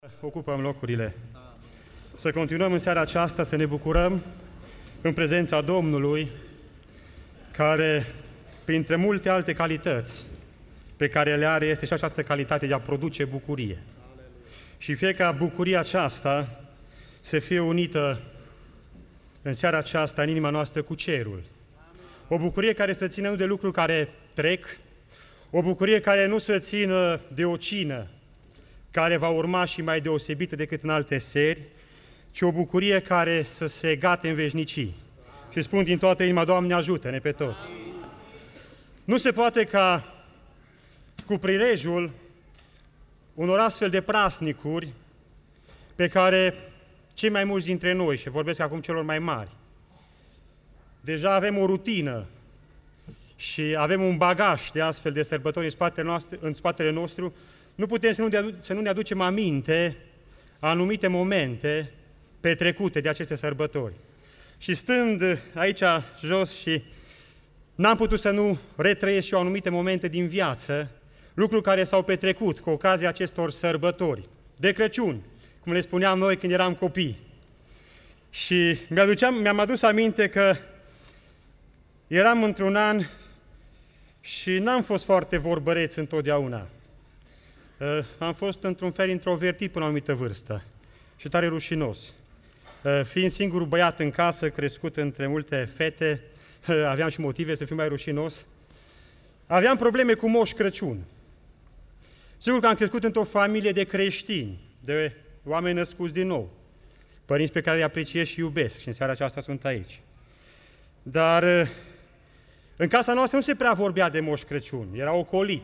Ocupăm locurile. Să continuăm în seara aceasta să ne bucurăm în prezența Domnului, care, printre multe alte calități pe care le are, este și această calitate de a produce bucurie. Și fie ca bucuria aceasta să fie unită în seara aceasta în inima noastră cu cerul. O bucurie care să țină nu de lucruri care trec, o bucurie care nu să țină de o cină care va urma și mai deosebită decât în alte seri, ci o bucurie care să se gate în veșnicii. Și spun din toată inima, Doamne, ajută-ne pe toți! Nu se poate ca cu prilejul unor astfel de praznicuri pe care cei mai mulți dintre noi, și vorbesc acum celor mai mari, deja avem o rutină și avem un bagaj de astfel de sărbători în spatele nostru, nu putem să nu ne aducem aminte anumite momente petrecute de aceste sărbători. Și stând aici jos și n-am putut să nu retrăiesc și eu anumite momente din viață, lucruri care s-au petrecut cu ocazia acestor sărbători de Crăciun, cum le spuneam noi când eram copii. Și mi-am adus aminte că eram într-un an și n-am fost foarte vorbăreț întotdeauna. Am fost într-un fel introvertit până la o anumită vârstă și tare rușinos. Fiind singurul băiat în casă, crescut între multe fete, aveam și motive să fiu mai rușinos. Aveam probleme cu Moș Crăciun. Sigur că am crescut într-o familie de creștini, de oameni născuți din nou, părinți pe care îi apreciez și iubesc și în seara aceasta sunt aici. Dar în casa noastră nu se prea vorbea de Moș Crăciun, era ocolit.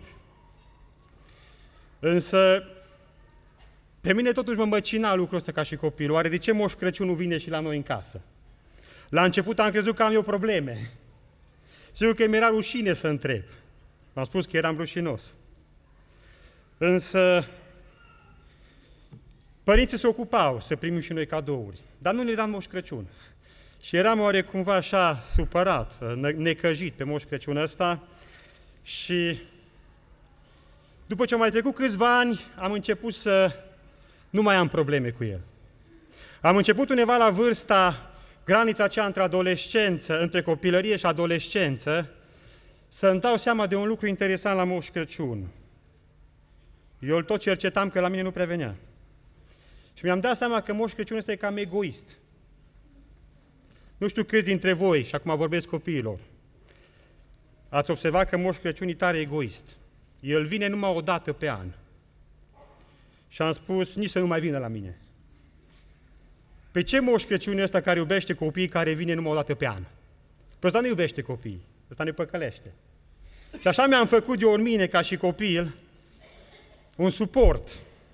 Însă, pe mine totuși mă măcina lucrul ăsta ca și copil. Oare de ce Moș Crăciun nu vine și la noi în casă? La început am crezut că am eu probleme. Sigur că mi-era rușine să întreb. M-am spus că eram rușinos. Însă, părinții se ocupau să primim și noi cadouri, dar nu ne dam Moș Crăciun. Și eram oare cumva așa supărat, necăjit pe Moș Crăciun ăsta și după ce au mai trecut câțiva ani, am început să nu mai am probleme cu el. Am început undeva la granița aceea între adolescență, între copilărie și adolescență, să îmi dau seama de un lucru interesant la Moș Crăciun. Eu îl tot cercetam că la mine nu prevenea. Și mi-am dat seama că Moș Crăciun ăsta e cam egoist. Nu știu câți dintre voi, și acum vorbesc copiilor, ați observat că Moș Crăciun e tare egoist. El vine numai o dată pe an. Și am spus, nici să nu mai vină la mine. Pe ce Moș Crăciun ăsta care iubește copiii care vine numai o dată pe an? Păi ăsta nu iubește copiii, ăsta ne păcălește. Și așa mi-am făcut eu în mine, ca și copil, un suport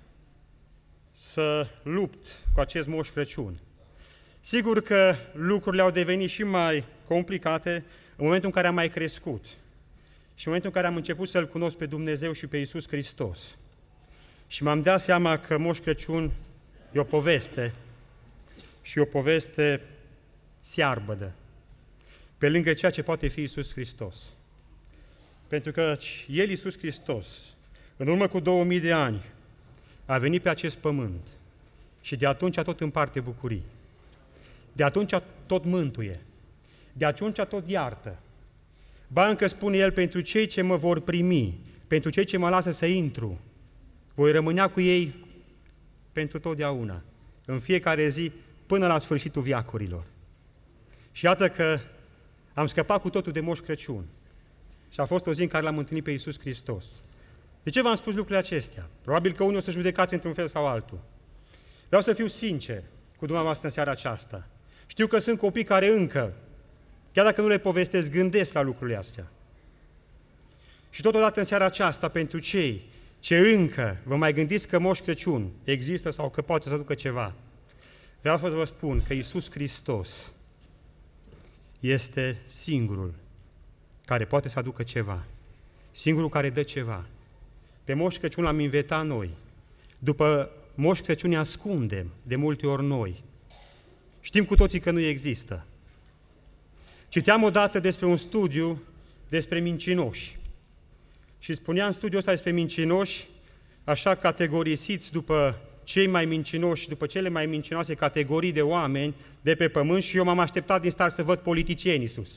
să lupt cu acest Moș Crăciun. Sigur că lucrurile au devenit și mai complicate în momentul în care am mai crescut. Și în momentul în care am început să-L cunosc pe Dumnezeu și pe Iisus Hristos. Și m-am dat seama că Moș Crăciun e o poveste și o poveste searbădă, pe lângă ceea ce poate fi Iisus Hristos. Pentru că El, Iisus Hristos, în urmă cu 2000 de ani, a venit pe acest pământ și de atunci tot împarte bucurii. De atunci tot mântuie. De atunci tot iartă. Ba încă spune El, pentru cei ce mă vor primi, pentru cei ce mă lasă să intru, voi rămânea cu ei pentru totdeauna, în fiecare zi, până la sfârșitul veacurilor. Și iată că am scăpat cu totul de Moș Crăciun. Și a fost o zi în care L-am întâlnit pe Iisus Hristos. De ce v-am spus lucrurile acestea? Probabil că unii o să judecați într-un fel sau altul. Vreau să fiu sincer cu dumneavoastră în seara aceasta. Știu că sunt copii care încă, chiar dacă nu le povestesc, gândesc la lucrurile astea. Și totodată în seara aceasta, pentru cei ce încă vă mai gândiți că Moș Crăciun există sau că poate să aducă ceva, vreau să vă spun că Iisus Hristos este singurul care poate să aducă ceva, singurul care dă ceva. Pe Moș Crăciun l-am invitat noi. După Moș Crăciun ne ascundem de multe ori noi. Știm cu toții că nu există. Citeam odată despre un studiu despre mincinoși. Și spunea în studiul ăsta despre mincinoși, așa categorisiți după cei mai mincinoși, după cele mai mincinoase categorii de oameni de pe pământ și eu m-am așteptat din start să văd politicieni sus.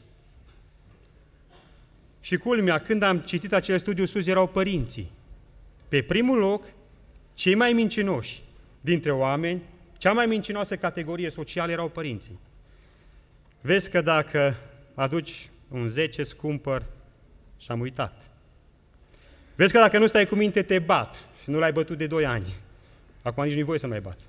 Și culmea, când am citit acel studiu sus, erau părinții. Pe primul loc, cei mai mincinoși dintre oameni, cea mai mincinoasă categorie socială erau părinții. Vezi că dacă aduci un 10, îți cumpăr și am uitat. Vezi că dacă nu stai cu minte, te bat și nu l-ai bătut de 2 ani. Acum nici nu-i voie să mai bați.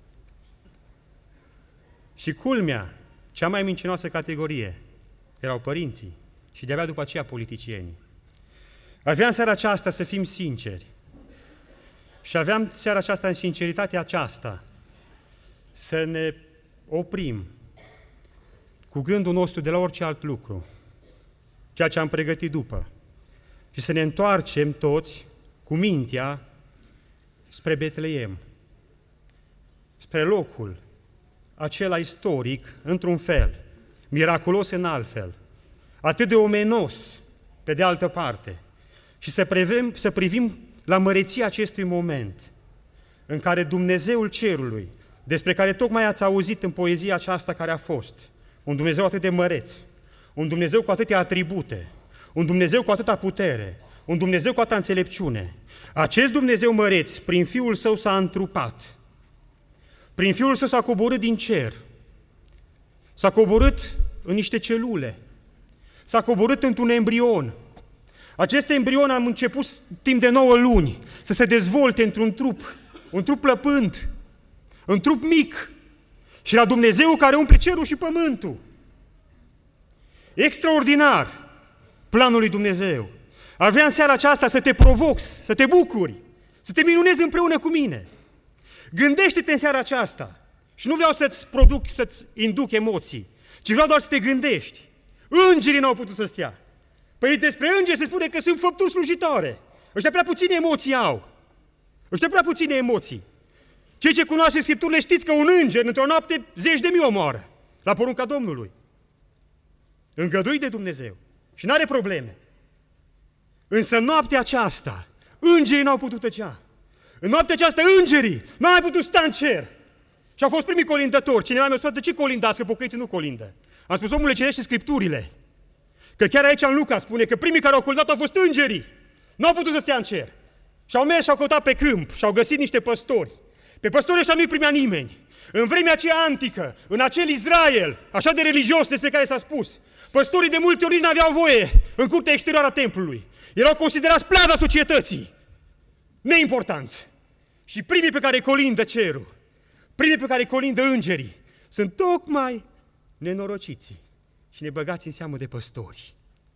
Și culmea, cea mai mincinoasă categorie erau părinții și de-abia după aceea politicienii. Aveam seara aceasta să fim sinceri și aveam seara aceasta în sinceritatea aceasta să ne oprim cu gândul nostru de la orice alt lucru, ceea ce am pregătit după, și să ne întoarcem toți cu mintea spre Betleem, spre locul acela istoric, într-un fel, miraculos în altfel, atât de omenos pe de altă parte, și să privim la măreția acestui moment în care Dumnezeul cerului, despre care tocmai ați auzit în poezia aceasta care a fost, un Dumnezeu atât de măreț, un Dumnezeu cu atâtea atribute, un Dumnezeu cu atâta putere, un Dumnezeu cu atâta înțelepciune. Acest Dumnezeu măreț, prin Fiul Său s-a întrupat, prin Fiul Său s-a coborât din cer, s-a coborât în niște celule, s-a coborât într-un embrion. Acest embrion a început timp de 9 luni să se dezvolte într-un trup, un trup plăpând, un trup mic, și la Dumnezeu care umple cerul și pământul. Extraordinar planul lui Dumnezeu. Ar vrea în seara aceasta să te provoc, să te bucuri, să te minunezi împreună cu mine. Gândește-te în seara aceasta. Și nu vreau să-ți induc emoții, ci vreau doar să te gândești. Îngerii n-au putut să stea. Păi despre îngeri se spune că sunt făpturi slujitoare. Ăștia prea puține emoții au. Ăștia prea puține emoții. Cei ce cunoaște Scripturile știți că un înger într-o noapte 10.000 omoară, la porunca Domnului. Îngăduit de Dumnezeu. Și n-are probleme. Însă în noaptea aceasta, îngerii n-au putut tăcea. În noaptea aceasta, îngerii n-au mai putut sta în cer. Și au fost primii colindători. Cineva mi-a spus, de ce colindați, că pocăiții nu colindă? Am spus, omule, citește Scripturile. Că chiar aici în Luca spune că primii care au colindat au fost îngerii. N-au putut să stea în cer. Și au mers și au căutat pe câmp și au găsit niște păstori. Pe păstorii ăștia nu-i primea nimeni. În vremea aceea antică, în acel Israel, așa de religios despre care s-a spus, păstorii de multe ori n-aveau voie în curtea exterioară a templului. Erau considerați plada societății, neimportanți. Și primii pe care îi colindă cerul, primii pe care îi colindă îngerii, sunt tocmai nenorociții și nebăgați în seamă de păstori.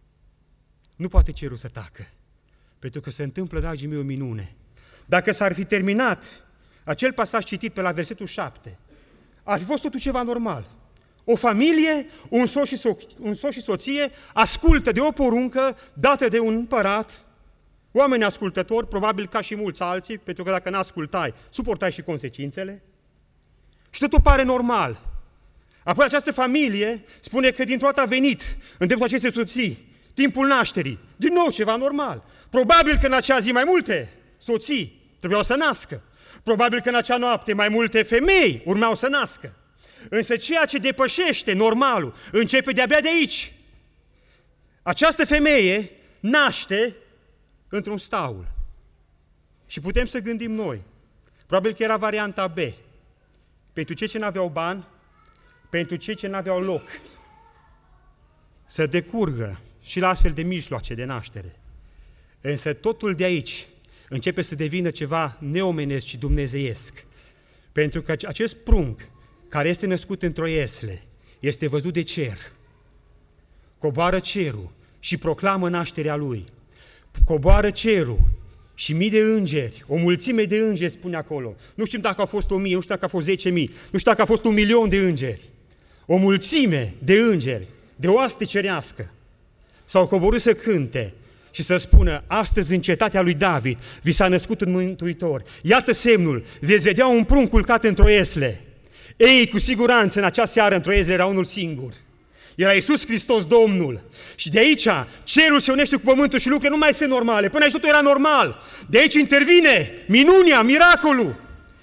Nu poate cerul să tacă, pentru că se întâmplă, dragii mei, o minune. Dacă s-ar fi terminat acel pasaj citit pe la versetul 7, ar fi fost totul ceva normal. O familie, un soț și soție ascultă de o poruncă dată de un împărat, oameni ascultători, probabil ca și mulți alții, pentru că dacă n-ascultai, suportai și consecințele. Și totul pare normal. Apoi această familie spune că dintr-o dată a venit în dreptul acestei soții timpul nașterii. Din nou ceva normal. Probabil că în acea zi mai multe soții trebuiau să nască. Probabil că în acea noapte mai multe femei urmeau să nască. Însă ceea ce depășește normalul începe de-abia de aici. Această femeie naște într-un staul. Și putem să gândim noi. Probabil că era varianta B. Pentru cei ce n-aveau bani, pentru cei ce n-aveau loc să decurgă și la astfel de mijloace de naștere. Însă totul de aici începe să devină ceva neomenesc și dumnezeiesc. Pentru că acest prunc care este născut într-o iesle este văzut de cer. Coboară cerul și proclamă nașterea lui. Coboară cerul și mii de îngeri, o mulțime de îngeri spune acolo. Nu știm dacă au fost 1000, nu știu dacă au fost 10.000, nu știu dacă a fost 1.000.000 de îngeri. O mulțime de îngeri, de oaste cerească, s-au coborât să cânte și să spună, astăzi în cetatea lui David vi s-a născut un mântuitor. Iată semnul, veți vedea un prunc culcat într-o iesle. Ei, cu siguranță, în acea seară, într-o iesle era unul singur. Era Iisus Hristos Domnul. Și de aici, cerul se unește cu pământul și lucrurile nu mai sunt normale. Până aici totul era normal. De aici intervine minunea, miracolul.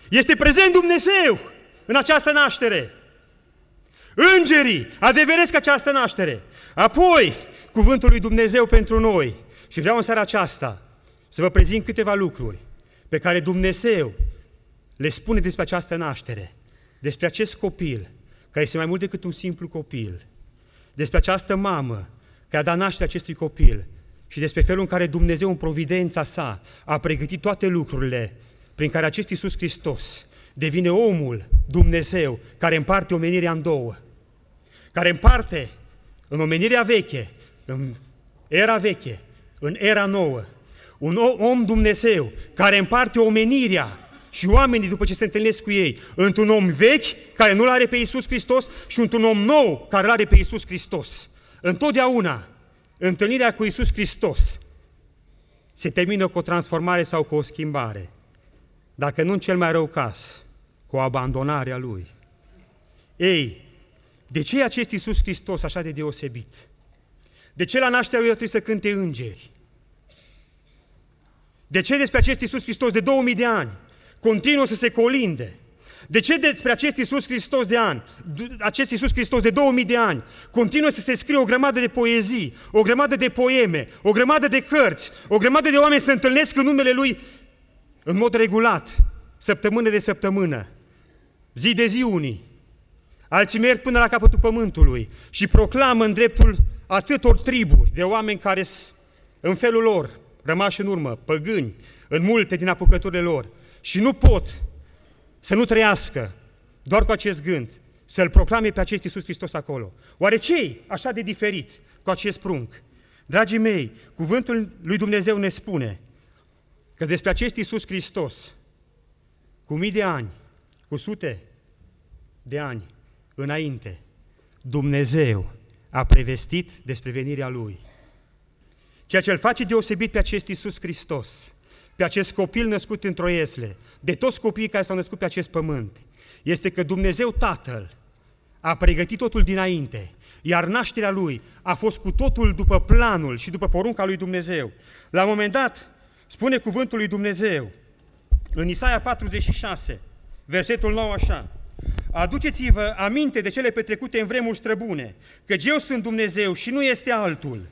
Este prezent Dumnezeu în această naștere. Îngerii adeveresc această naștere. Apoi, cuvântul lui Dumnezeu pentru noi. Și vreau în seara aceasta să vă prezint câteva lucruri pe care Dumnezeu le spune despre această naștere, despre acest copil, care este mai mult decât un simplu copil, despre această mamă care a dat naștere acestui copil și despre felul în care Dumnezeu, în providența sa, a pregătit toate lucrurile prin care acest Iisus Hristos devine omul Dumnezeu care împarte omenirea în două, care împarte în omenirea veche, în era veche, în era nouă, un om Dumnezeu care împarte omenirea și oamenii după ce se întâlnesc cu ei într-un om vechi care nu-L are pe Iisus Hristos și într-un om nou care îl are pe Iisus Hristos. Întotdeauna întâlnirea cu Iisus Hristos se termină cu o transformare sau cu o schimbare, dacă nu în cel mai rău caz, cu o abandonare a Lui. Ei, de ce e acest Iisus Hristos așa de deosebit? De ce la nașterea Lui trebuie să cânte îngeri? De ce despre acest Iisus Hristos de 2000 de ani continuă să se colinde? De ce despre acest Iisus Hristos acest Iisus Hristos de 2000 de ani continuă să se scrie o grămadă de poezii, o grămadă de poeme, o grămadă de cărți, o grămadă de oameni se întâlnesc în numele Lui în mod regulat, săptămână de săptămână, zi de zi unii, alții merg până la capătul pământului și proclamă în dreptul atâtor triburi de oameni care în felul lor rămași în urmă, păgâni, în multe din apucăturile lor și nu pot să nu trăiască doar cu acest gând, să-L proclame pe acest Iisus Hristos acolo. Oare ce-i așa de diferit cu acest prunc? Dragii mei, cuvântul lui Dumnezeu ne spune că despre acest Iisus Hristos, cu mii de ani, cu sute de ani înainte, Dumnezeu a prevestit despre venirea Lui. Ceea ce îl face deosebit pe acest Iisus Hristos, pe acest copil născut într-o iesle, de toți copiii care s-au născut pe acest pământ, este că Dumnezeu Tatăl a pregătit totul dinainte, iar nașterea Lui a fost cu totul după planul și după porunca lui Dumnezeu. La un moment dat, spune cuvântul lui Dumnezeu, în Isaia 46, versetul 9 așa: aduceți-vă aminte de cele petrecute în vremuri străbune, căci eu sunt Dumnezeu și nu este altul.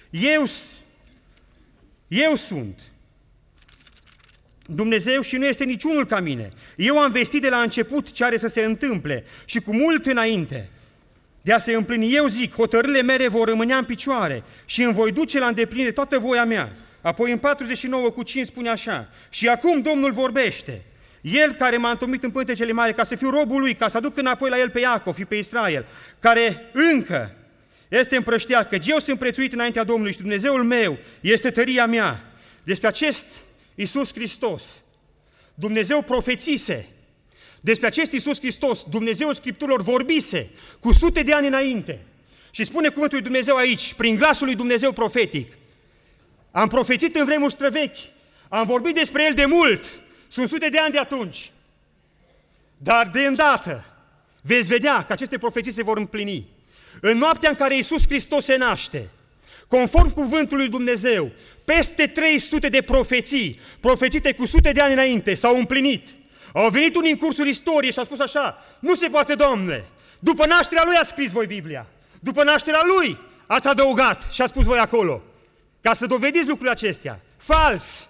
Eu sunt Dumnezeu și nu este niciunul ca mine. Eu am vestit de la început ce are să se întâmple și cu mult înainte de a se împlini. Eu zic, hotărârile mele vor rămâne în picioare și îmi voi duce la îndeplinire toată voia mea. Apoi în 49:5 spune așa: și acum Domnul vorbește, El care m-a întocmit în pântecele mari ca să fiu robul Lui, ca să aduc înapoi la El pe Iacov și pe Israel, care încă este împrăștiat, căci eu sunt prețuit înaintea Domnului și Dumnezeul meu este tăria mea. Despre acest Iisus Hristos Dumnezeu profețise, despre acest Iisus Hristos Dumnezeu Scripturilor vorbise cu sute de ani înainte. Și spune cuvântul lui Dumnezeu aici, prin glasul lui Dumnezeu profetic: am profețit în vremuri străvechi, am vorbit despre El de mult, sunt sute de ani de atunci, dar de îndată veți vedea că aceste profeții se vor împlini. În noaptea în care Iisus Hristos se naște, conform cuvântului lui Dumnezeu, peste 300 de profeții, profețite cu sute de ani înainte, s-au împlinit. Au venit unii în cursul istoriei și au spus așa: nu se poate, Domnule, după nașterea Lui ați scris voi Biblia, după nașterea Lui ați adăugat și ați spus voi acolo, ca să dovediți lucrurile acestea. Fals!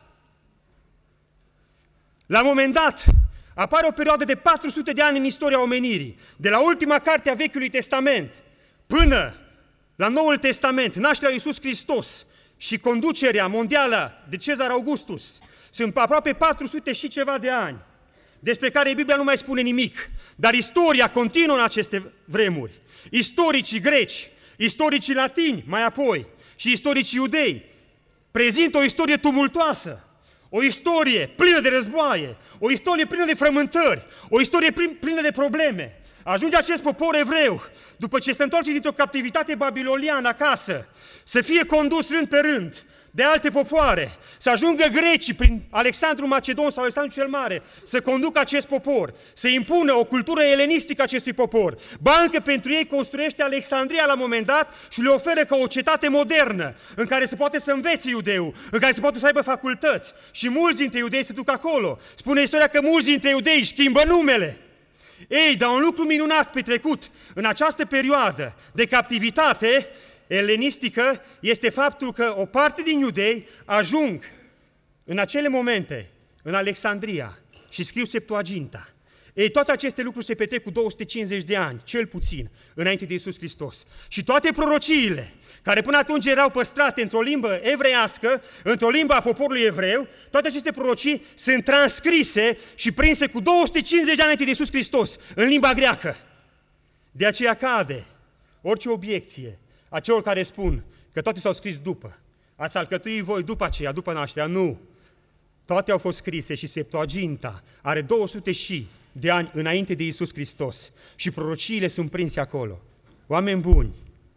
La un moment dat apare o perioadă de 400 de ani în istoria omenirii, de la ultima carte a Vechiului Testament până la Noul Testament, nașterea lui Iisus Hristos și conducerea mondială de Cezar Augustus. Sunt aproape 400 și ceva de ani, despre care Biblia nu mai spune nimic, dar istoria continuă în aceste vremuri. Istoricii greci, istoricii latini mai apoi și istoricii iudei prezintă o istorie tumultoasă, o istorie plină de războaie, o istorie plină de frământări, o istorie plină de probleme. Ajunge acest popor evreu, după ce se întoarce dintr-o captivitate babiloniană acasă, să fie condus rând pe rând de alte popoare, să ajungă grecii prin Alexandru Macedon sau Alexandru cel Mare, să conducă acest popor, să impună o cultură elenistică acestui popor. Ba încă pentru ei construiește Alexandria la un moment dat și le oferă ca o cetate modernă, în care se poate să învețe iudeul, în care se poate să aibă facultăți. Și mulți dintre iudei se duc acolo. Spune istoria că mulți dintre iudei își schimbă numele. Ei, dar un lucru minunat petrecut în această perioadă de captivitate elenistică este faptul că o parte din iudei ajung în acele momente în Alexandria și scriu Septuaginta. Ei, toate aceste lucruri se petrec cu 250 de ani, cel puțin, înainte de Iisus Hristos. Și toate prorociile, care până atunci erau păstrate într-o limbă evreiască, într-o limbă a poporului evreu, toate aceste prorocii sunt transcrise și prinse cu 250 de ani înainte de Iisus Hristos, în limba greacă. De aceea cade orice obiecție a celor care spun că toate s-au scris după. Ați alcătuit voi după aceea, după nașterea. Nu! Toate au fost scrise și Septuaginta are 200 de ani înainte de Iisus Hristos și prorociile sunt prinse acolo. Oameni buni,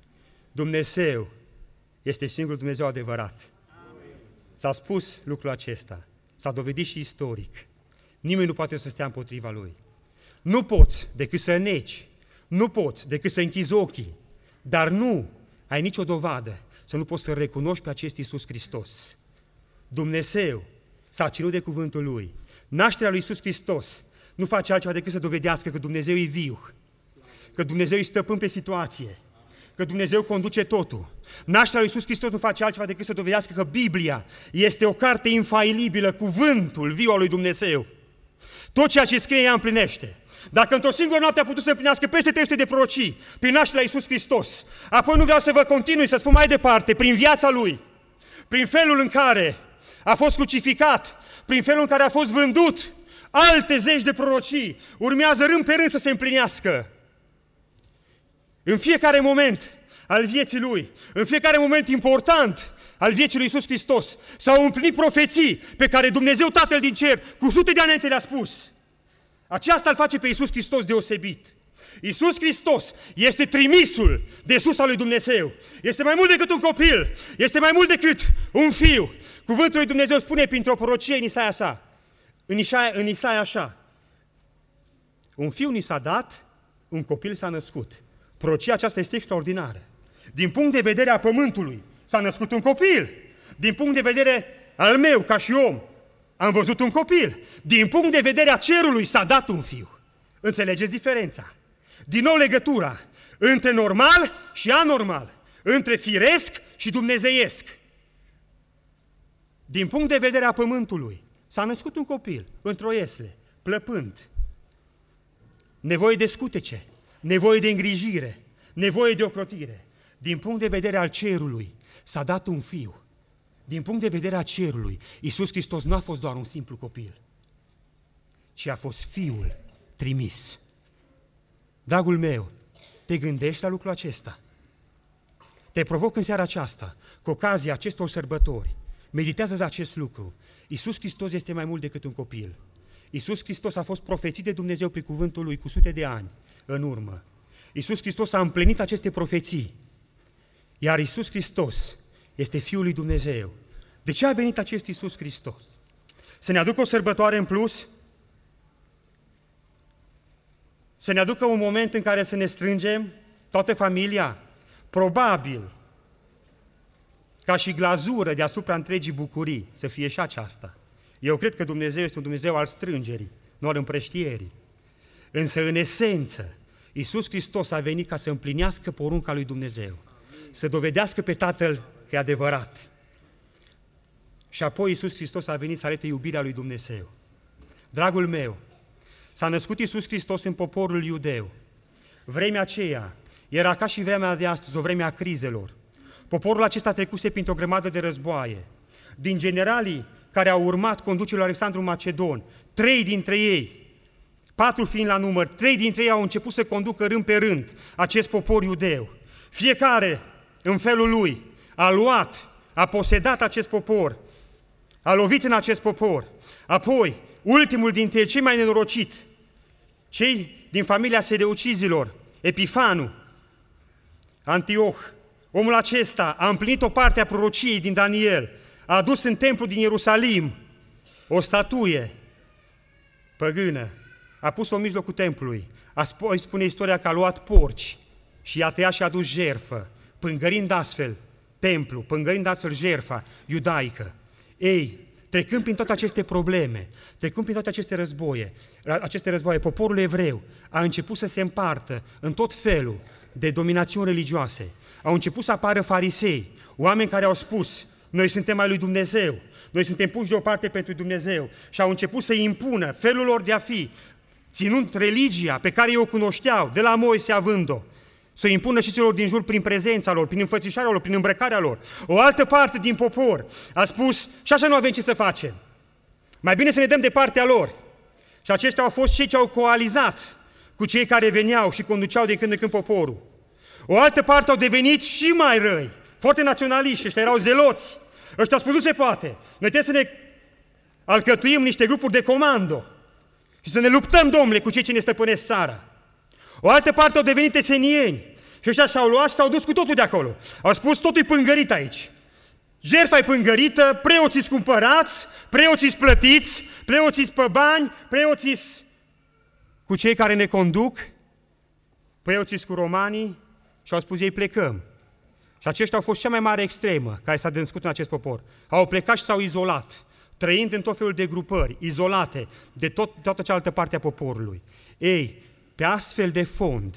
Dumnezeu este singurul Dumnezeu adevărat. S-a spus lucrul acesta, s-a dovedit și istoric. Nimeni nu poate să stea împotriva Lui. Nu poți decât să negi, nu poți decât să închizi ochii, dar nu ai nicio dovadă să nu poți să recunoști pe acest Iisus Hristos. Dumnezeu s-a ținut de cuvântul Lui. Nașterea lui Iisus Hristos nu face altceva decât să dovedească că Dumnezeu e viu, că Dumnezeu e stăpân pe situație, că Dumnezeu conduce totul. Nașterea lui Iisus Hristos nu face altceva decât să dovedească că Biblia este o carte infailibilă, cuvântul viu al lui Dumnezeu. Tot ceea ce scrie ea împlinește. Dacă într-o singură noapte a putut să împlinească peste 300 de prorocii prin nașterea lui Iisus Hristos, apoi nu vreau să vă continui să spun mai departe, prin viața Lui, prin felul în care a fost crucificat, prin felul în care a fost vândut, alte zeci de prorocii urmează rând pe rând să se împlinească. În fiecare moment al vieții Lui, în fiecare moment important al vieții lui Iisus Hristos, s-au împlinit profeții pe care Dumnezeu Tatăl din cer, cu sute de ani înainte le-a spus. Aceasta îl face pe Iisus Hristos deosebit. Iisus Hristos este trimisul de sus al lui Dumnezeu. Este mai mult decât un copil, este mai mult decât un fiu. Cuvântul lui Dumnezeu spune printr-o prorocie în Isaia așa: un fiu ni s-a dat, un copil s-a născut. Prorocia aceasta este extraordinară. Din punct de vedere a pământului s-a născut un copil. Din punct de vedere al meu, ca și om, am văzut un copil. Din punct de vedere a cerului s-a dat un fiu. Înțelegeți diferența? Din nou legătura între normal și anormal, între firesc și dumnezeiesc. Din punct de vedere a pământului s-a născut un copil într-o iesle, plăpând. Nevoie de scutece, nevoie de îngrijire, nevoie de ocrotire. Din punct de vedere al cerului s-a dat un fiu. Din punct de vedere a cerului, Iisus Hristos nu a fost doar un simplu copil, ci a fost Fiul trimis. Dragul meu, te gândești la lucrul acesta? Te provoc în seara aceasta, cu ocazia acestor sărbători, meditează de acest lucru. Iisus Hristos este mai mult decât un copil. Iisus Hristos a fost profețit de Dumnezeu prin cuvântul Lui cu sute de ani în urmă. Iisus Hristos a împlinit aceste profeții, iar Iisus Hristos este Fiul lui Dumnezeu. De ce a venit acest Iisus Hristos? Să ne aducă o sărbătoare în plus? Să ne aducă un moment în care să ne strângem toată familia? Probabil, ca și glazură deasupra întregii bucurii, să fie și aceasta. Eu cred că Dumnezeu este un Dumnezeu al strângerii, nu al împrăștierii. Însă, în esență, Iisus Hristos a venit ca să împlinească porunca lui Dumnezeu, să dovedească pe Tatăl că e adevărat. Și apoi Iisus Hristos a venit să arate iubirea lui Dumnezeu. Dragul meu, s-a născut Iisus Hristos în poporul iudeu. Vremea aceea era ca și vremea de astăzi, o vreme a crizelor. Poporul acesta trecuse printr-o grămadă de războaie. Din generalii care au urmat conducerea lui Alexandru Macedon, 3 dintre ei, 4 fiind la număr, 3 dintre ei au început să conducă rând pe rând acest popor iudeu. Fiecare, în felul lui, a luat, a posedat acest popor, a lovit în acest popor. Apoi, ultimul dintre ei, cei mai nenorocit, cei din familia Seleucizilor, Epifanu, Antioh, omul acesta a împlinit o parte a prorociei din Daniel, a adus în templu din Ierusalim o statuie păgână, a pus-o în mijlocul templului, apoi spune istoria că a luat porci și i-a tăiat și a adus jertfă, pângărind astfel templu, pângărind astfel jertfa iudaică. Ei, trecând prin toate aceste probleme, trecând prin toate aceste războaie, poporul evreu a început să se împartă în tot felul de dominațiuni religioase. Au început să apară farisei, oameni care au spus: noi suntem ai lui Dumnezeu, noi suntem puși deoparte pentru Dumnezeu, și au început să impună felul lor de a fi, ținând religia pe care ei o cunoșteau, de la Moise având-o, să o impună și celor din jur prin prezența lor, prin înfățișarea lor, prin îmbrăcarea lor. O altă parte din popor a spus: și așa nu avem ce să facem, mai bine să ne dăm de partea lor. Și aceștia au fost cei ce au coalizat cu cei care veneau și conduceau de când în când poporul. O altă parte au devenit și mai răi, foarte naționaliști, ăștia erau zeloți. Ăștia au spus: nu se poate, noi trebuie să ne alcătuim niște grupuri de comando și să ne luptăm, domnule, cu cei ce ne stăpânesc țara. O altă parte au devenit esenieni și ăștia s-au luat și s-au dus cu totul de acolo. Au spus: totul e pângărit aici. Jertfa e pângărită, preoții-s cumpărați, preoții-s plătiți, preoții-s pe bani, preoții-s cu cei care ne conduc, preoții-s cu romanii, și au spus: ei plecăm. Și aceștia au fost cea mai mare extremă care s-a născut în acest popor. Au plecat și s-au izolat, trăind în tot felul de grupări, izolate de toată cealaltă parte a poporului. Ei, pe astfel de fond,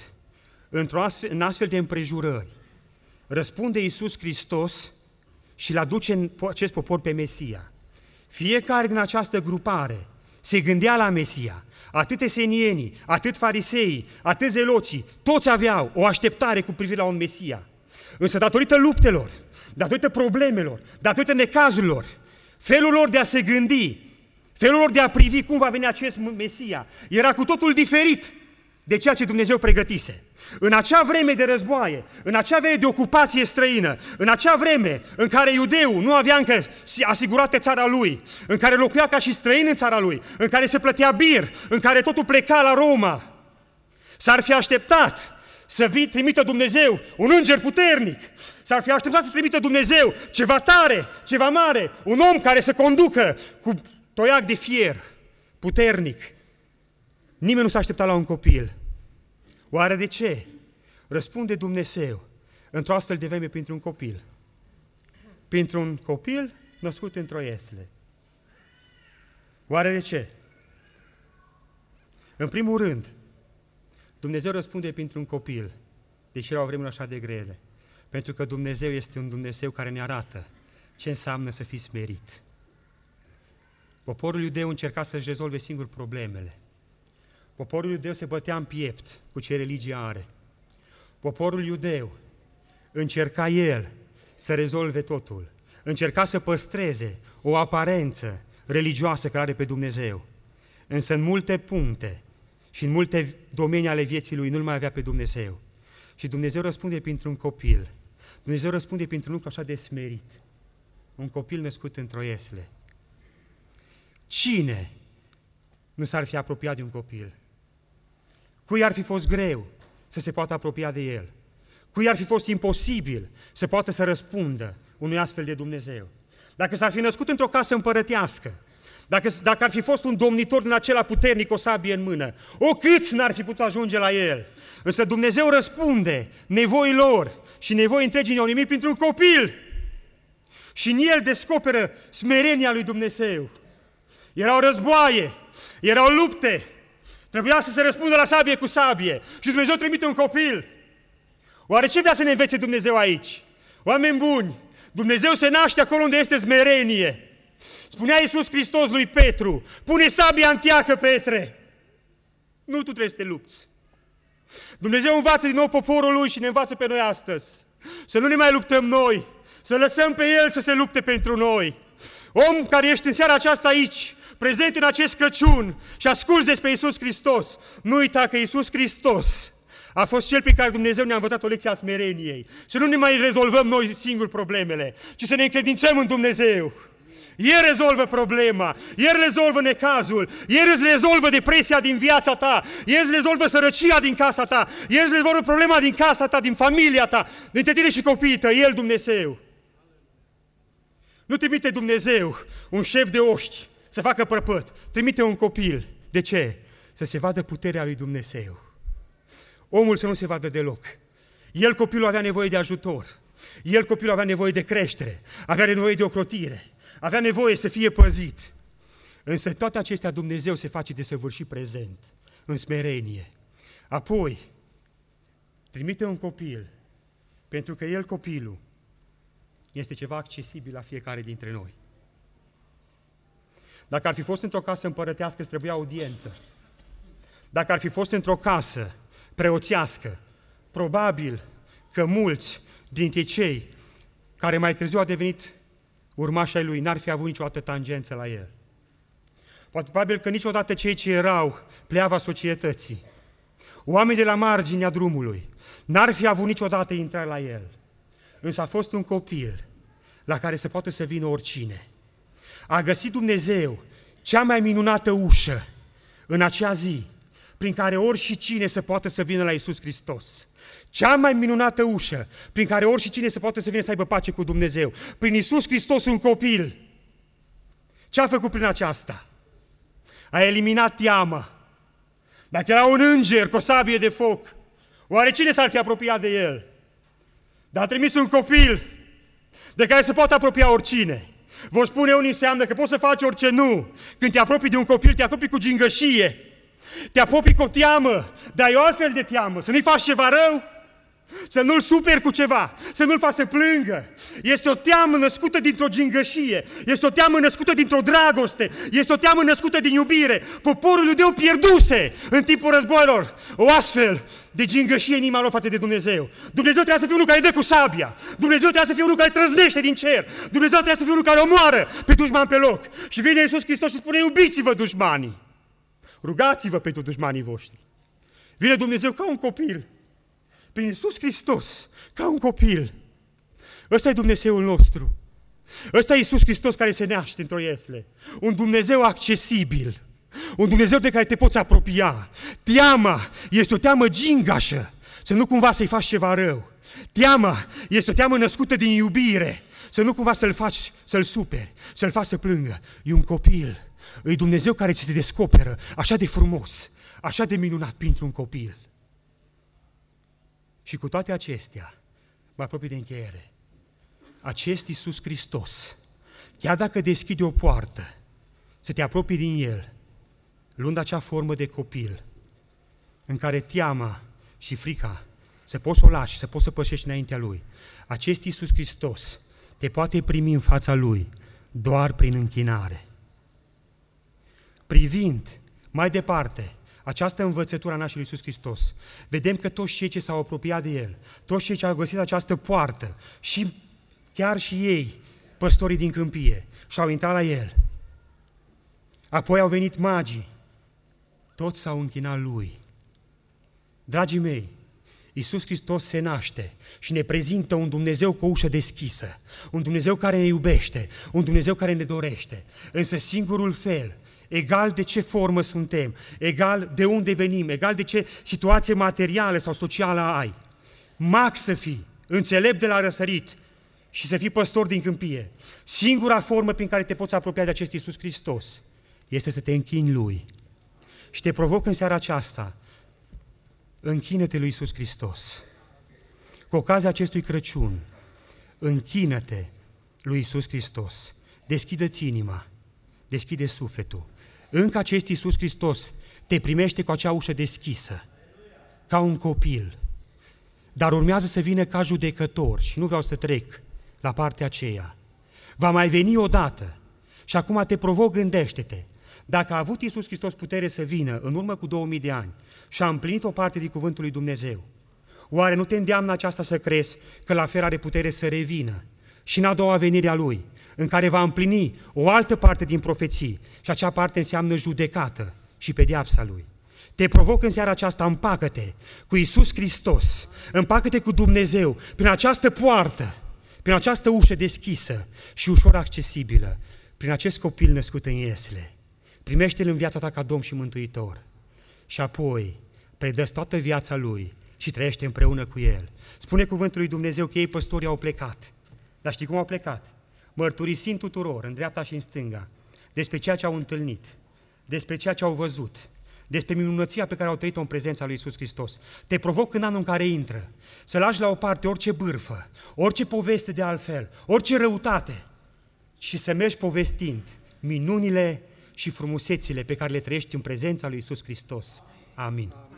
în astfel de împrejurări, răspunde Iisus Hristos și îl aduce în acest popor pe Mesia. Fiecare din această grupare se gândea la Mesia. Atât esenienii, atât fariseii, atât zeloții, toți aveau o așteptare cu privire la un Mesia. Însă datorită luptelor, datorită problemelor, datorită necazurilor, felul lor de a se gândi, felul lor de a privi cum va veni acest Mesia, era cu totul diferit de ceea ce Dumnezeu pregătise. În acea vreme de războaie, în acea vreme de ocupație străină, în acea vreme în care iudeul nu avea încă asigurată țara lui, în care locuia ca și străin în țara lui, în care se plătea bir, în care totul pleca la Roma, s-ar fi așteptat să trimită Dumnezeu un înger puternic, s-ar fi așteptat să trimită Dumnezeu ceva tare, ceva mare, un om care să conducă cu toiac de fier, puternic. Nimeni nu s-a așteptat la un copil. Oare de ce? Răspunde Dumnezeu într-o astfel de vreme printr-un copil. Printr-un copil născut într-o iesle. Oare de ce? În primul rând, Dumnezeu răspunde printr-un copil, deși erau vremuri așa de grele. Pentru că Dumnezeu este un Dumnezeu care ne arată ce înseamnă să fii smerit. Poporul iudeu încerca să-și rezolve singur problemele. Poporul iudeu se bătea în piept cu ce religie are. Poporul iudeu încerca el să rezolve totul. Încerca să păstreze o aparență religioasă care are pe Dumnezeu. Însă în multe puncte și în multe domenii ale vieții lui nu-L mai avea pe Dumnezeu. Și Dumnezeu răspunde printr-un copil. Dumnezeu răspunde printr-un lucru așa de smerit. Un copil născut într-o iesle. Cine nu s-ar fi apropiat de un copil? Cui ar fi fost greu să se poată apropia de el? Cui ar fi fost imposibil să poată să răspundă unui astfel de Dumnezeu? Dacă s-ar fi născut într-o casă împărătească, dacă ar fi fost un domnitor din acela puternic, o sabie în mână, câți n-ar fi putut ajunge la el? Însă Dumnezeu răspunde nevoilor și nevoi întregii neonimiri printr-un copil. Și în el descoperă smerenia lui Dumnezeu. Erau războaie, erau lupte, trebuia să se răspundă la sabie cu sabie și Dumnezeu trimite un copil. Oare ce vrea să ne învețe Dumnezeu aici? Oameni buni, Dumnezeu se naște acolo unde este smerenie. Spunea Iisus Hristos lui Petru: pune sabia în tiacă, Petre. Nu tu trebuie să te lupți. Dumnezeu învață din nou poporul lui și ne învață pe noi astăzi. Să nu ne mai luptăm noi, să lăsăm pe El să se lupte pentru noi. Om care ești în seara aceasta aici, prezent în acest Crăciun și asculți despre Iisus Hristos, nu uita că Iisus Hristos a fost Cel prin care Dumnezeu ne-a învățat o lecție a smereniei. Să nu ne mai rezolvăm noi singuri problemele, ci să ne încredințăm în Dumnezeu. El rezolvă problema, El rezolvă necazul, El îți rezolvă depresia din viața ta, El îți rezolvă sărăcia din casa ta, El îți rezolvă problema din casa ta, din familia ta, dintre tine și copiii tăi, El Dumnezeu. Nu trimite Dumnezeu un șef de oști să facă prăpăt. Trimite un copil. De ce? Să se vadă puterea lui Dumnezeu. Omul să nu se vadă deloc. El, copilul, avea nevoie de ajutor. El, copilul, avea nevoie de creștere. Avea nevoie de ocrotire. Avea nevoie să fie păzit. Însă toate acestea Dumnezeu se face desăvârșit prezent, în smerenie. Apoi, trimite un copil, pentru că el, copilul, este ceva accesibil la fiecare dintre noi. Dacă ar fi fost într-o casă împărătească, îți trebuia audiență. Dacă ar fi fost într-o casă preoțească, probabil că mulți dintre cei care mai târziu au devenit urmași ai lui n-ar fi avut niciodată tangență la el. Probabil că niciodată cei ce erau pleava societății, oameni de la marginea drumului, n-ar fi avut niciodată intrare la el. Însă a fost un copil la care se poate să vină oricine. A găsit Dumnezeu cea mai minunată ușă în acea zi, prin care oricine se poate să vină la Iisus Hristos. Cea mai minunată ușă prin care oricine se poate să vină să aibă pace cu Dumnezeu. Prin Iisus Hristos, un copil. Ce a făcut prin aceasta? A eliminat teama. Dacă era un înger cu o sabie de foc, oare cine s-ar fi apropiat de el? Dar a trimis un copil de care se poate apropia oricine. Vă spune unii înseamnă că poți să faci orice, nu. Când te apropii de un copil, te apropii cu gingășie. Te apropii cu o teamă, dar e o altfel de teamă. Să nu-i faci ceva rău, să nu-l superi cu ceva, să nu-l faci să plângă. Este o teamă născută dintr-o gingășie, este o teamă născută dintr-o dragoste, este o teamă născută din iubire. Poporul iudeu pierduse în timpul războiilor o astfel de gingășie în inima lor față de Dumnezeu. Dumnezeu trebuie să fie unul care dă cu sabia, Dumnezeu trebuie să fie unul care trăznește din cer, Dumnezeu trebuie să fie unul care omoară pe dușman pe loc. Și vine Iisus Hristos și spune: iubiți-vă dușmanii, rugați-vă pentru dușmanii voștri. Vine Dumnezeu ca un copil, prin Iisus Hristos, ca un copil. Ăsta e Dumnezeul nostru. Ăsta e Iisus Hristos care se naște într-o iesle. Un Dumnezeu accesibil. Un Dumnezeu de care te poți apropia. Teama este o teamă gingașă, să nu cumva să-i faci ceva rău. Teama este o teamă născută din iubire, să nu cumva să-l faci, să-l superi, să-l faci să plângă. E un copil. E Dumnezeu care ți se descoperă așa de frumos, așa de minunat printr-un copil. Și cu toate acestea, mă apropii de încheiere, acest Iisus Hristos, chiar dacă deschide o poartă, să te apropii din El, luând acea formă de copil, în care teama și frica să poți să o lași, să poți să pășești înaintea Lui, acest Iisus Hristos te poate primi în fața Lui doar prin închinare. Privind mai departe această învățătură a nașterii lui Iisus Hristos, vedem că toți cei ce s-au apropiat de El, toți cei ce au găsit această poartă, și chiar și ei, păstorii din câmpie, și-au intrat la El. Apoi au venit magii, toți s-au închinat Lui. Dragii mei, Iisus Hristos se naște și ne prezintă un Dumnezeu cu o ușă deschisă, un Dumnezeu care ne iubește, un Dumnezeu care ne dorește, însă singurul fel, egal de ce formă suntem, egal de unde venim, egal de ce situație materială sau socială ai, mag să fii, înțelept de la răsărit și să fii păstor din câmpie, singura formă prin care te poți apropia de acest Iisus Hristos este să te închini Lui. Și te provoc în seara aceasta, închină-te lui Iisus Hristos. Cu ocazia acestui Crăciun, închină-te lui Iisus Hristos. Deschide-ți inima, deschide sufletul. Încă acest Iisus Hristos te primește cu acea ușă deschisă, ca un copil, dar urmează să vină ca judecător și nu vreau să trec la partea aceea. Va mai veni odată și acum te provoc, gândește-te, dacă a avut Iisus Hristos putere să vină în urmă cu 2000 de ani și a împlinit o parte din cuvântul lui Dumnezeu, oare nu te îndeamnă aceasta să crezi că la fel are putere să revină și în a doua venire a Lui, în care va împlini o altă parte din profeții și acea parte înseamnă judecată și pedeapsa Lui? Te provoc în seara aceasta, împacă-te cu Iisus Hristos, împacă-te cu Dumnezeu prin această poartă, prin această ușă deschisă și ușor accesibilă, prin acest copil născut în iesle. Primește-L în viața ta ca Domn și Mântuitor și apoi predă-ți toată viața Lui și trăiește împreună cu El. Spune cuvântul lui Dumnezeu că ei, păstorii, au plecat. Dar știi cum au plecat? mărturisind tuturor, în dreapta și în stânga, despre ceea ce au întâlnit, despre ceea ce au văzut, despre minunăția pe care au trăit-o în prezența lui Iisus Hristos. Te provoc în anul în care intră să lași la o parte orice bârfă, orice poveste de altfel, orice răutate și să mergi povestind minunile și frumusețile pe care le trăiești în prezența lui Iisus Hristos. Amin.